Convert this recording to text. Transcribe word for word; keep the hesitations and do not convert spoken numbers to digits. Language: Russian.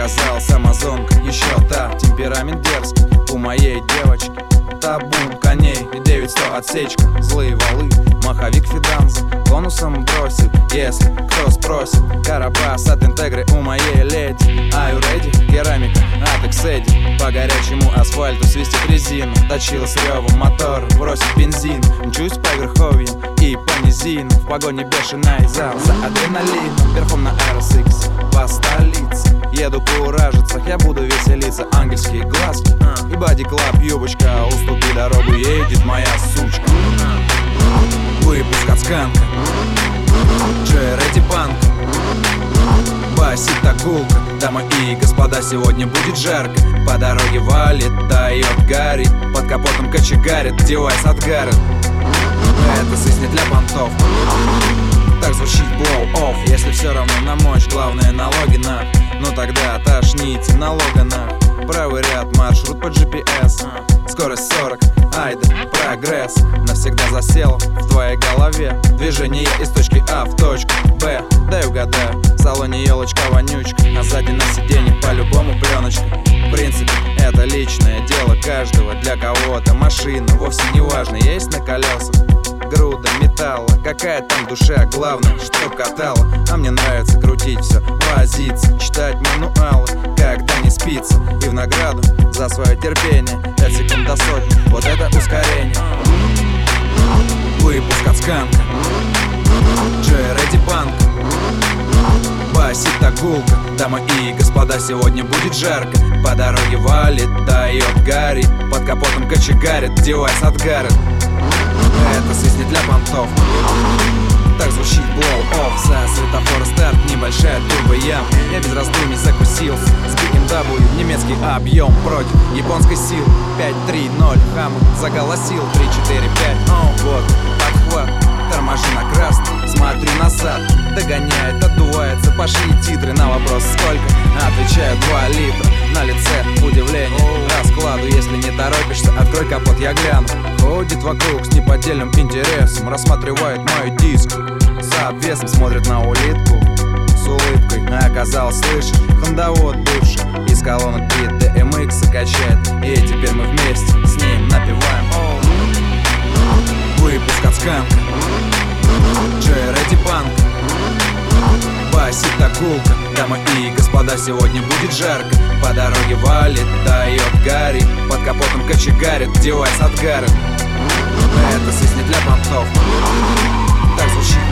оказалась амазонка, еще та, темперамент дерзкий у моей девочки. Табун коней и девять сто отсечка, злые валы, маховик Фиданза бонусом бросит, если кто спросит. Карабас от Интегры у моей леди. Are you ready? Керамика от Экседи. По горячему асфальту свистит резину, точила с ревом мотор, бросит бензин. Мчусь по верховьям и по низину, в погоне бешеная зал за адреналином. Верхом на эр эс икс по столице еду по уражицах, я буду веселиться. Ангельские глазки и боди-клаб юбочка, уступи дорогу, едет моя сучка. Выпуск от Сканка, Джей Реди Панк, басит гулка. Дамы и господа, сегодня будет жарко. По дороге валит, дает гарри, под капотом кочегарит, девайс от Гаррет. Это сысни для понтов. Так звучит blow off. Если все равно на мощь, главное налоги на. Ну тогда тошните налога на. Правый ряд, маршрут по джи пи эс. Скорость сорок, айда, прогресс. Навсегда засел в твоей голове. Движение из точки А в точку Б. Дай угадаю, в салоне елочка вонючка, а сзади на сиденье по-любому пленочка. В принципе, это личное дело каждого. Для кого-то машина вовсе не важно, есть на колесах груда металла. Какая там душа, главное, чтоб катала. А мне нравится крутить все, возиться, читать мануалы, когда не спится. И в награду за свое терпение пять секунд до сотни, вот это ускорение. Выпуск от Сканка, Джей Реди Панк, басит гулка. Дамы и господа, сегодня будет жарко. По дороге валит, дает гарри, под капотом кочегарит, девайс от Гаррет. Это сысни для понтов. Так звучит blow off. За светофора старт, небольшая турбояма. Я без раздумий закусился с би эм дабл ю, немецкий объем против японской силы. Пять три ноль, Хаммер заголосил. Три четыре пять, о, вот, подхват. Торможу на красный, смотрю назад. Догоняет, отдувается, пошли титры. На вопрос сколько, отвечаю два литра. На лице удивление, раскладу. Если не торопишься, открой капот, я гляну. Ходит вокруг с неподдельным интересом, рассматривает мой диск. За обвесом смотрит на улитку с улыбкой. А оказалось, слышишь, хондовод бывший из колонок бит ди эм икс качает. И теперь мы вместе с ним напеваем. Выпуск от Сканка, Джей Реди Панк, басит гулка. Дамы и господа, сегодня будет жарко. По дороге валит, дает гарри, под капотом кочегарит, девайс от Гаррет. Это сысни для понтов. Так звучит